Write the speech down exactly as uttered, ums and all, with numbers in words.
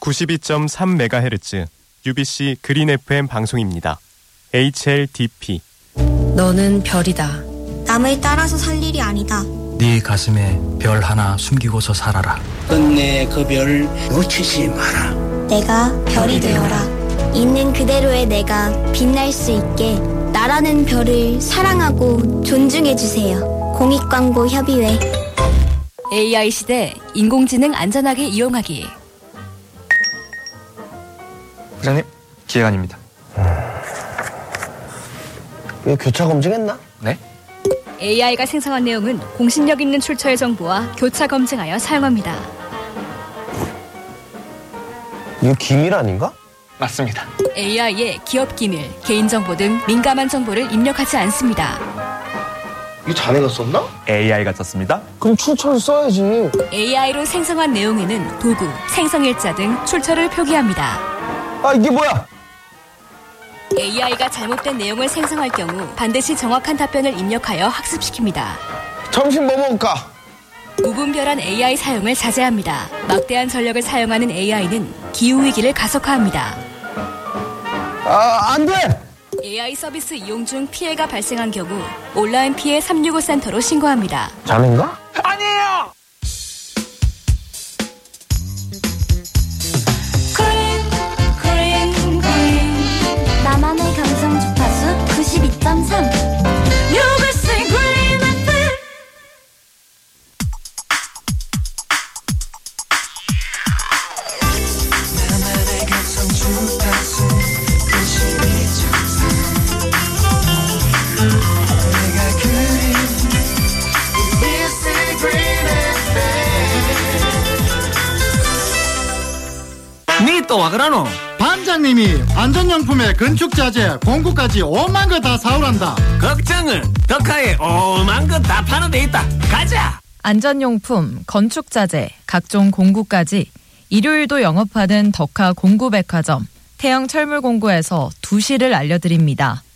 구십이 점 삼 메가헤르츠 유비씨 그린 에프엠 방송입니다. 에이치엘디피. 너는 별이다. 남을 따라서 살 일이 아니다. 네 가슴에 별 하나 숨기고서 살아라. 끝내 그 별 놓치지 마라. 내가 별이 되어라. 있는 그대로의 내가 빛날 수 있게 나라는 별을 사랑하고 존중해주세요. 공익광고협의회. 에이아이 시대 인공지능 안전하게 이용하기. 부장님, 기획안입니다. 이거 교차 검증했나? 네? 에이아이가 생성한 내용은 공신력 있는 출처의 정보와 교차 검증하여 사용합니다. 이거 기밀 아닌가? 맞습니다. 에이아이에 기업 기밀, 개인정보 등 민감한 정보를 입력하지 않습니다. 이거 자네가 썼나? 에이아이가 썼습니다. 그럼 출처를 써야지. 에이아이로 생성한 내용에는 도구, 생성일자 등 출처를 표기합니다. 아, 이게 뭐야? 에이아이가 잘못된 내용을 생성할 경우 반드시 정확한 답변을 입력하여 학습시킵니다. 점심 뭐 먹을까? 무분별한 에이아이 사용을 자제합니다. 막대한 전력을 사용하는 에이아이는 기후위기를 가속화합니다. 아, 안 돼! 에이아이 서비스 이용 중 피해가 발생한 경우 온라인 피해 삼육오 센터로 신고합니다. 자네인가? 아니에요! 나만의 감성 주파수 구십이 점 삼. 니 또 와 그러노? 반장님이 안전용품에 건축자재, 공구까지 오만 거 다 사오란다. 걱정을 덕하에 오만 거 다 파는 데 있다. 가자. 안전용품, 건축자재, 각종 공구까지 일요일도 영업하는 덕하 공구백화점 태영 철물공구에서 두 시를 알려드립니다.